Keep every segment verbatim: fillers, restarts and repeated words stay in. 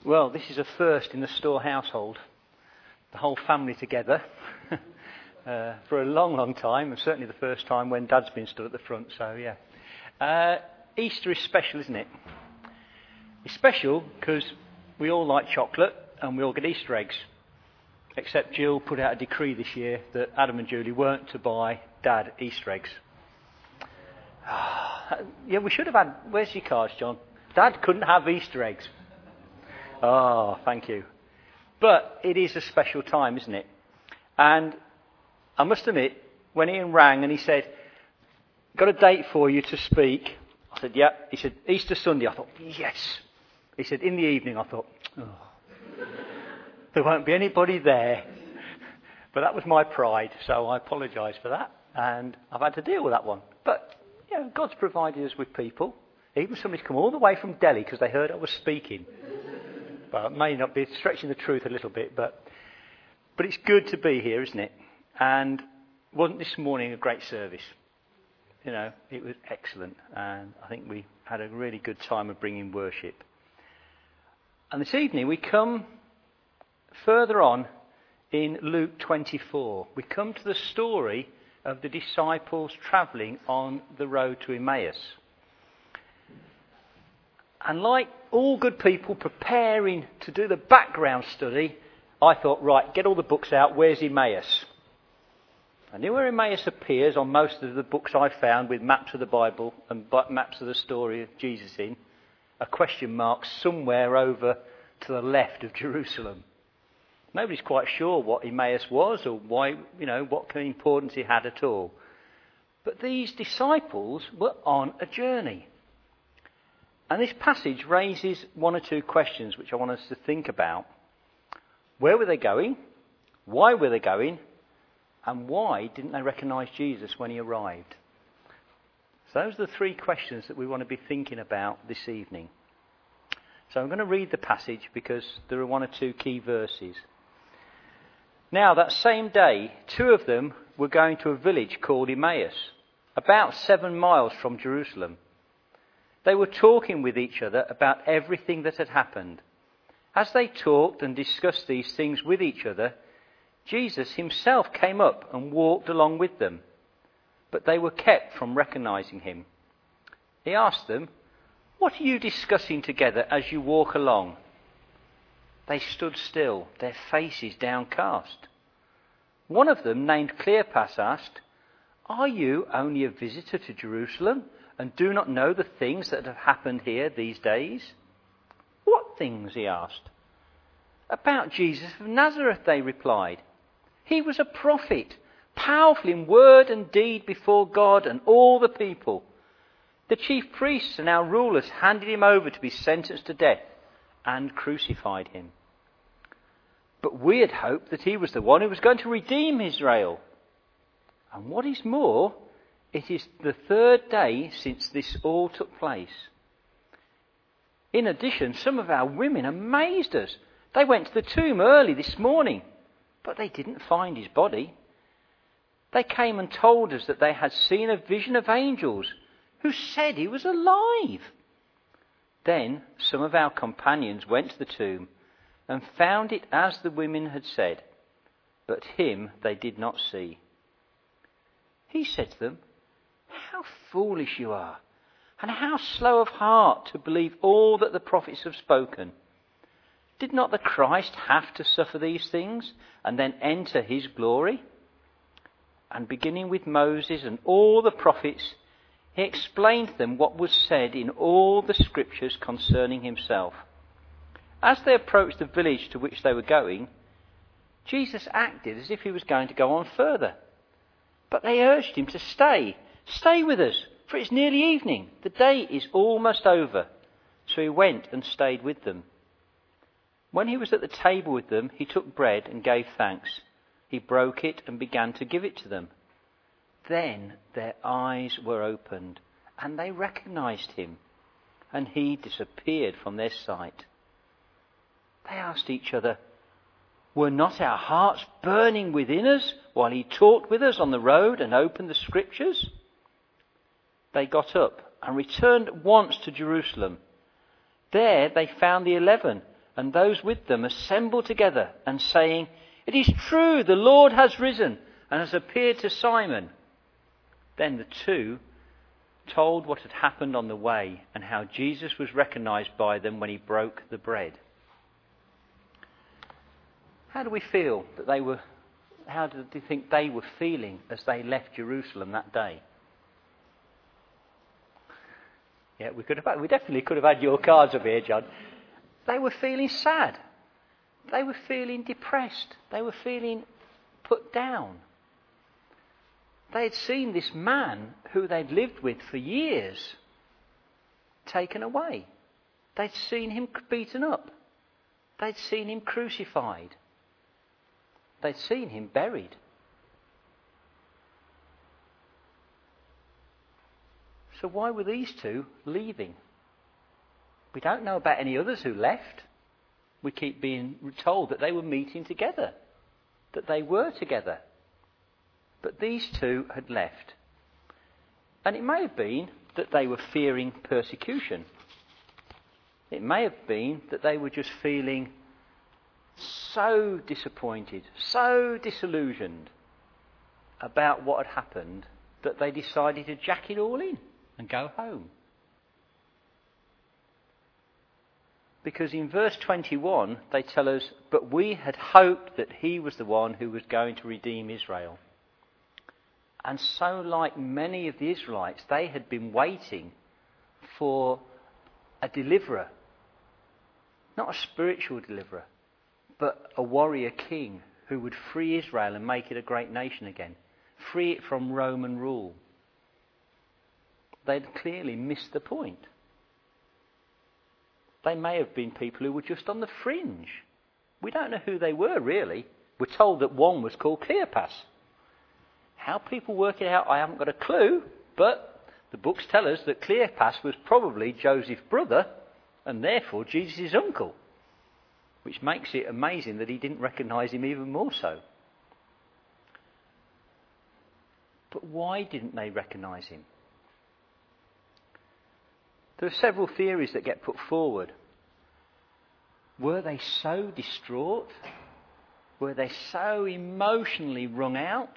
Well, this is a first in the Store household. The whole family together uh, for a long, long time, and certainly the first time when Dad's been stood at the front, so yeah. Uh, Easter is special, isn't it? It's special because we all like chocolate and we all get Easter eggs. Except Jill put out a decree this year that Adam and Julie weren't to buy Dad Easter eggs. Yeah, we should have had... Where's your cards, John? Dad couldn't have Easter eggs. Oh, thank you. But it is a special time, isn't it? And I must admit, when Ian rang and he said, got a date for you to speak, I said, yeah. He said, Easter Sunday. I thought, yes. He said, in the evening. I thought, oh, there won't be anybody there. But that was my pride, so I apologise for that. And I've had to deal with that one. But, you know, God's provided us with people. Even somebody's come all the way from Delhi because they heard I was speaking. Well, it may not be stretching the truth a little bit, but but it's good to be here, isn't it? And wasn't this morning a great service? You know, it was excellent, and I think we had a really good time of bringing worship. And this evening we come further on in Luke twenty-four. We come to the story of the disciples travelling on the road to Emmaus. And like all good people preparing to do the background study, I thought, right, get all the books out, where's Emmaus? I knew where Emmaus appears on most of the books I found with maps of the Bible and maps of the story of Jesus in, a question mark somewhere over to the left of Jerusalem. Nobody's quite sure what Emmaus was or why, you know, what kind of importance it had at all. But these disciples were on a journey. And this passage raises one or two questions which I want us to think about. Where were they going? Why were they going? And why didn't they recognise Jesus when he arrived? So those are the three questions that we want to be thinking about this evening. So I'm going to read the passage because there are one or two key verses. Now, that same day, two of them were going to a village called Emmaus, about seven miles from Jerusalem. They were talking with each other about everything that had happened. As they talked and discussed these things with each other, Jesus himself came up and walked along with them, but they were kept from recognizing him. He asked them, "What are you discussing together as you walk along?" They stood still, their faces downcast. One of them, named Cleopas, asked, "Are you only a visitor to Jerusalem and do not know the things that have happened here these days?" "What things?" he asked. "About Jesus of Nazareth," they replied. "He was a prophet, powerful in word and deed before God and all the people. The chief priests and our rulers handed him over to be sentenced to death and crucified him. But we had hoped that he was the one who was going to redeem Israel. And what is more, it is the third day since this all took place. In addition, some of our women amazed us. They went to the tomb early this morning, but they didn't find his body. They came and told us that they had seen a vision of angels who said he was alive. Then some of our companions went to the tomb and found it as the women had said, but him they did not see." He said to them, "How foolish you are, and how slow of heart to believe all that the prophets have spoken. Did not the Christ have to suffer these things and then enter his glory?" And beginning with Moses and all the prophets, he explained to them what was said in all the scriptures concerning himself. As they approached the village to which they were going, Jesus acted as if he was going to go on further. But they urged him to stay. "Stay with us, for it's nearly evening. The day is almost over." So he went and stayed with them. When he was at the table with them, he took bread and gave thanks. He broke it and began to give it to them. Then their eyes were opened, and they recognized him, and he disappeared from their sight. They asked each other, "Were not our hearts burning within us while he talked with us on the road and opened the scriptures?" They got up and returned at once to Jerusalem. There they found the eleven and those with them assembled together and saying, "It is true, the Lord has risen and has appeared to Simon." Then the two told what had happened on the way and how Jesus was recognized by them when he broke the bread. How do we feel that they were, how do you think they were feeling as they left Jerusalem that day? Yeah, we could have, we definitely could have had your cards up here, John. They were feeling sad. They were feeling depressed. They were feeling put down. They had seen this man who they'd lived with for years taken away. They'd seen him beaten up. They'd seen him crucified. They'd seen him buried. So why were these two leaving? We don't know about any others who left. We keep being told that they were meeting together, that they were together. But these two had left. And it may have been that they were fearing persecution. It may have been that they were just feeling so disappointed, so disillusioned about what had happened that they decided to jack it all in and go home. Because in verse twenty-one they tell us, "But we had hoped that he was the one who was going to redeem Israel." And so, like many of the Israelites, they had been waiting for a deliverer. Not a spiritual deliverer, but a warrior king who would free Israel and make it a great nation again. Free it from Roman rule. They'd clearly missed the point. They may have been people who were just on the fringe. We don't know who they were, really. We're told that one was called Cleopas. How people work it out, I haven't got a clue, but the books tell us that Cleopas was probably Joseph's brother and therefore Jesus' uncle, which makes it amazing that he didn't recognise him even more so. But why didn't they recognise him? There are several theories that get put forward. Were they so distraught? Were they so emotionally wrung out?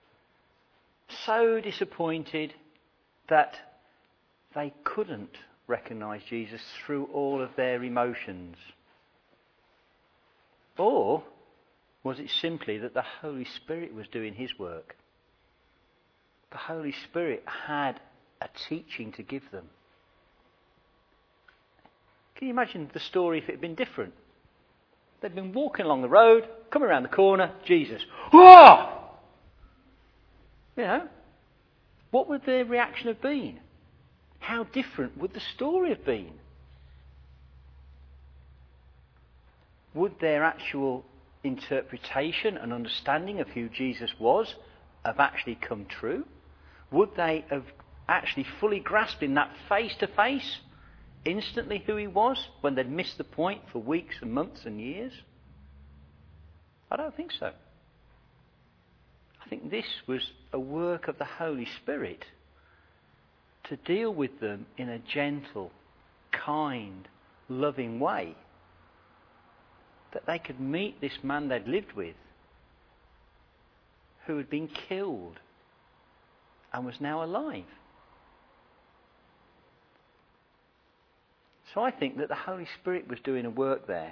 So disappointed that they couldn't recognise Jesus through all of their emotions? Or was it simply that the Holy Spirit was doing his work? The Holy Spirit had a teaching to give them. Can you imagine the story if it had been different? They'd been walking along the road, come around the corner, Jesus. Whoa! You know, what would their reaction have been? How different would the story have been? Would their actual interpretation and understanding of who Jesus was have actually come true? Would they have actually fully grasped in that face-to-face instantly who he was when they'd missed the point for weeks and months and years? I don't think so. I think this was a work of the Holy Spirit to deal with them in a gentle, kind, loving way, that they could meet this man they'd lived with who had been killed and was now alive. So I think that the Holy Spirit was doing a work there.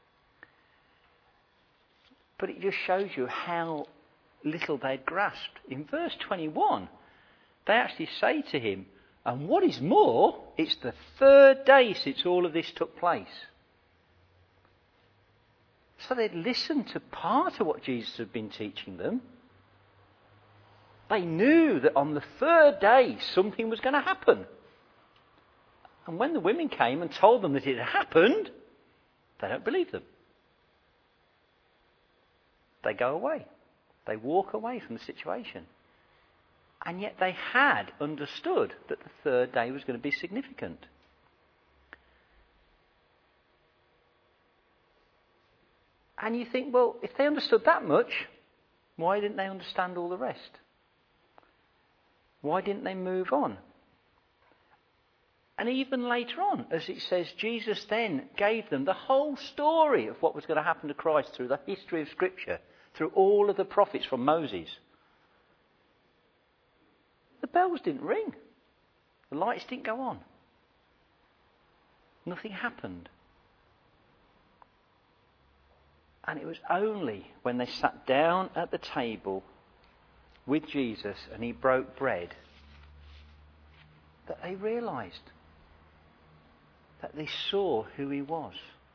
But it just shows you how little they'd grasped. In verse twenty-one, they actually say to him, "And what is more, it's the third day since all of this took place." So they'd listened to part of what Jesus had been teaching them. They knew that on the third day something was going to happen. And when the women came and told them that it had happened, they don't believe them. They go away. They walk away from the situation. And yet they had understood that the third day was going to be significant. And you think, well, if they understood that much, why didn't they understand all the rest? Why didn't they move on? And even later on, as it says, Jesus then gave them the whole story of what was going to happen to Christ through the history of Scripture, through all of the prophets from Moses. The bells didn't ring. The lights didn't go on. Nothing happened. And it was only when they sat down at the table with Jesus and he broke bread that they realised, that they saw who he was.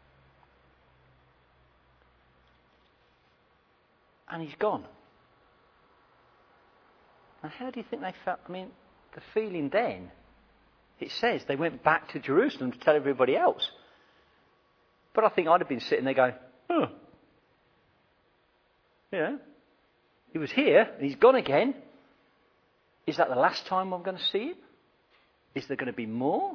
And he's gone. And how do you think they felt? I mean, the feeling then, it says they went back to Jerusalem to tell everybody else. But I think I'd have been sitting there going, oh, you know, he was here and he's gone again. Is that the last time I'm going to see him? Is there going to be more?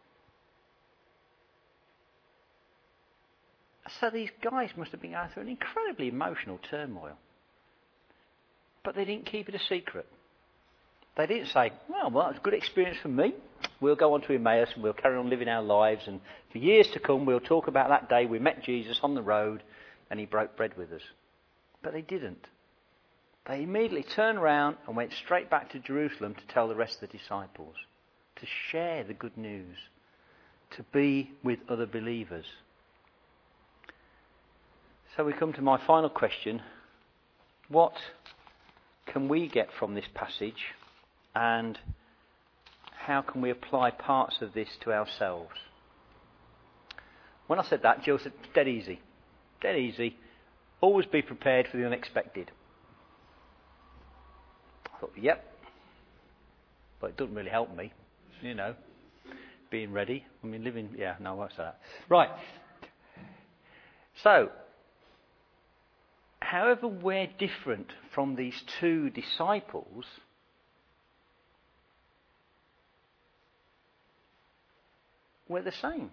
So these guys must have been going through an incredibly emotional turmoil. But they didn't keep it a secret. They didn't say, well, well, it's a good experience for me. We'll go on to Emmaus and we'll carry on living our lives. And for years to come, we'll talk about that day we met Jesus on the road and he broke bread with us. But they didn't. They immediately turned around and went straight back to Jerusalem to tell the rest of the disciples, to share the good news, to be with other believers. So we come to my final question. What can we get from this passage, and how can we apply parts of this to ourselves? When I said that, Jill said, dead easy. Dead easy. Always be prepared for the unexpected. I thought, yep. But it doesn't really help me, you know, being ready. I mean, living, yeah, no, I won't say that. Right. So, however we're different from these two disciples, we're the same.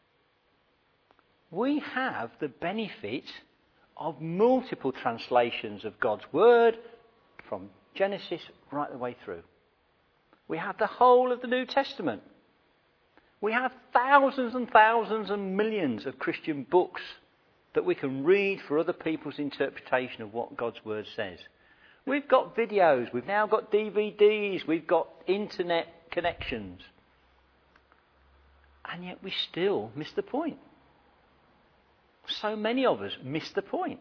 We have the benefit of multiple translations of God's Word from Genesis right the way through. We have the whole of the New Testament. We have thousands and thousands and millions of Christian books that we can read for other people's interpretation of what God's Word says. We've got videos, we've now got D V Ds, we've got internet connections. And yet we still miss the point. So many of us miss the point.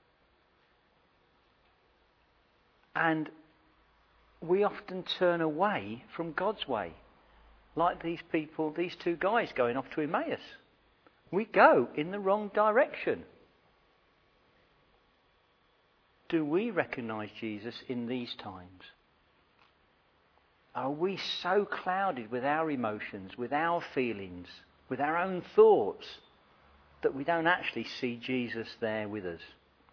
And we often turn away from God's way. Like these people, these two guys going off to Emmaus. We go in the wrong direction. Do we recognise Jesus in these times? Are we so clouded with our emotions, with our feelings, with our own thoughts, that we don't actually see Jesus there with us?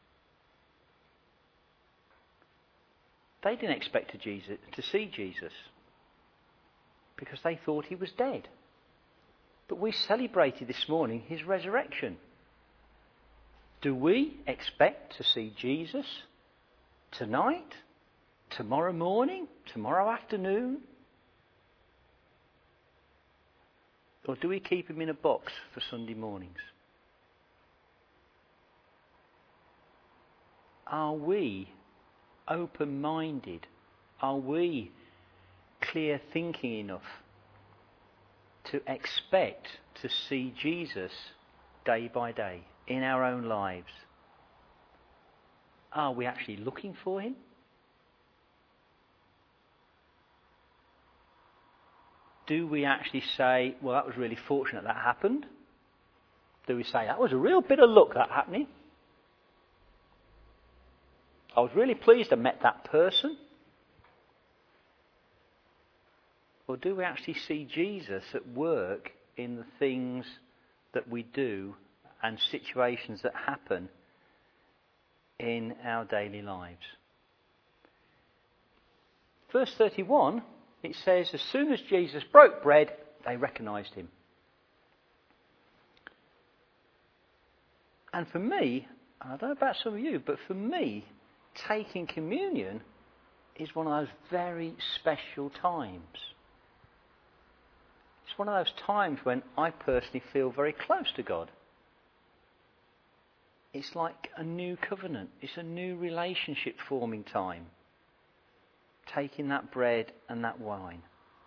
They didn't expect to, Jesus, to see Jesus because they thought he was dead. But we celebrated this morning his resurrection. Do we expect to see Jesus tonight, tomorrow morning, tomorrow afternoon? Or do we keep him in a box for Sunday mornings? Are we open-minded? Are we clear-thinking enough to expect to see Jesus day by day in our own lives? Are we actually looking for him? Do we actually say, well, that was really fortunate that happened? Do we say, that was a real bit of luck that happening? I was really pleased I met that person. Or do we actually see Jesus at work in the things that we do and situations that happen in our daily lives? Verse thirty-one, it says, as soon as Jesus broke bread, they recognised him. And for me, I don't know about some of you, but for me, taking communion is one of those very special times. It's It's one of those times when I personally feel very close to God. It's like a new covenant. It's a new relationship forming time. Taking that bread and that wine.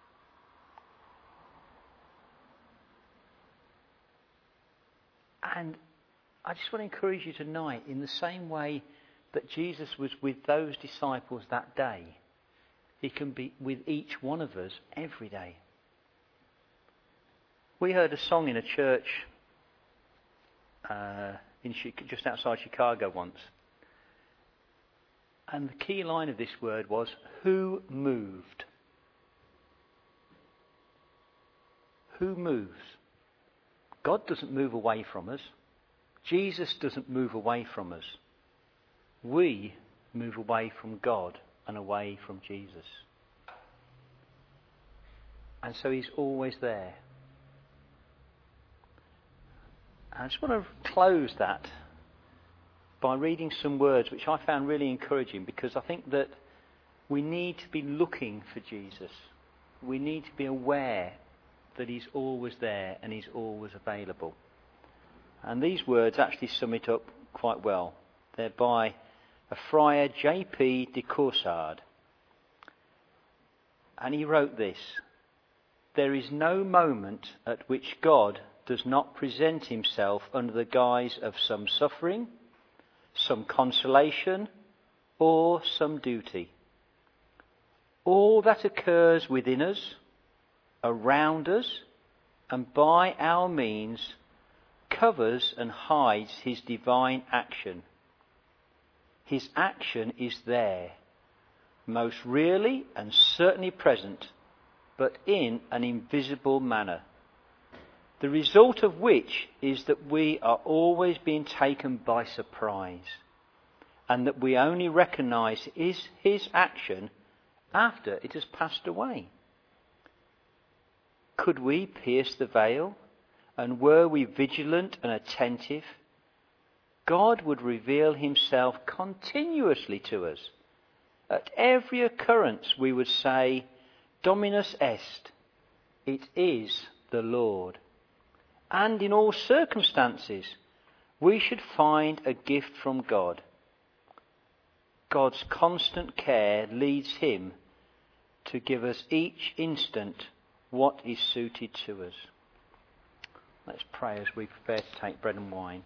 And I just want to encourage you tonight, in the same way that Jesus was with those disciples that day, he can be with each one of us every day. We heard a song in a church uh, in just outside Chicago once. And the key line of this word was, who moved? Who moves? God doesn't move away from us. Jesus doesn't move away from us. We move away from God and away from Jesus. And so he's always there. I just want to close that by reading some words which I found really encouraging, because I think that we need to be looking for Jesus. We need to be aware that he's always there and he's always available. And these words actually sum it up quite well. They're by a friar, J P de Caussade. And he wrote this: there is no moment at which God does not present himself under the guise of some suffering, some consolation, or some duty. All that occurs within us, around us, and by our means covers and hides his divine action. His action is there, most really and certainly present, but in an invisible manner. The result of which is that we are always being taken by surprise, and that we only recognise his, his action after it has passed away. Could we pierce the veil, and were we vigilant and attentive, God would reveal himself continuously to us. At every occurrence we would say, Dominus est, it is the Lord. And in all circumstances we should find a gift from God. God's constant care leads him to give us each instant what is suited to us. Let's pray as we prepare to take bread and wine.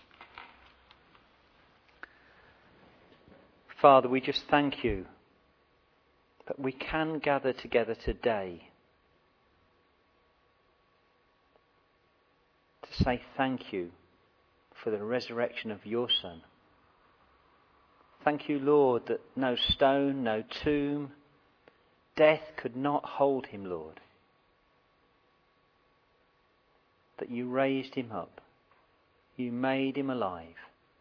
Father, we just thank you that we can gather together today to say thank you for the resurrection of your Son. Thank you, Lord, that no stone, no tomb, death could not hold him, Lord. That you raised him up. You made him alive.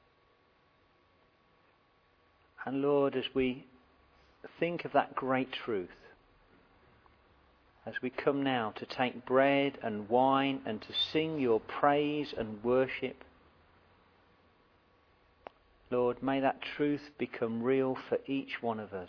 And Lord, as we think of that great truth, as we come now to take bread and wine and to sing your praise and worship, Lord, may that truth become real for each one of us.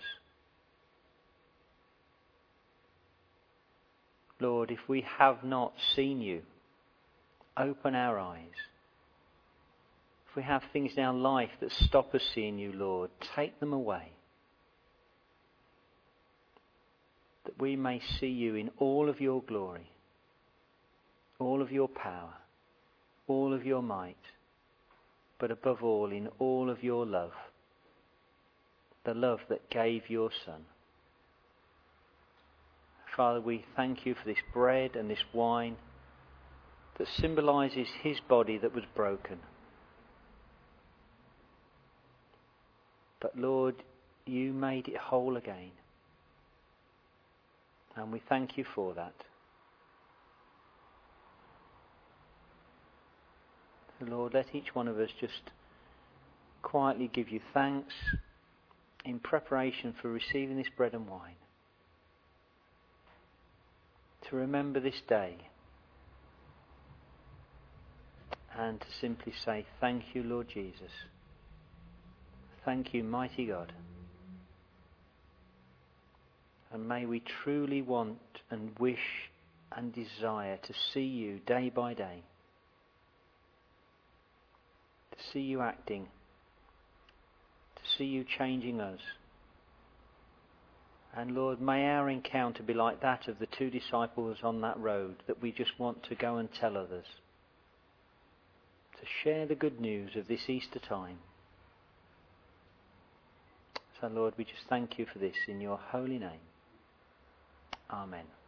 Lord, if we have not seen you, open our eyes. If we have things in our life that stop us seeing you, Lord, take them away. That we may see you in all of your glory, all of your power, all of your might, but above all in all of your love, the love that gave your Son. Father, we thank you for this bread and this wine that symbolises his body that was broken. But Lord, you made it whole again. And we thank you for that. Lord, let each one of us just quietly give you thanks in preparation for receiving this bread and wine. To remember this day and to simply say, thank you, Lord Jesus. Thank you, mighty God. And may we truly want and wish and desire to see you day by day, to see you acting, to see you changing us. And Lord, may our encounter be like that of the two disciples on that road, that we just want to go and tell others, to share the good news of this Easter time. So Lord, we just thank you for this in your holy name. Amen.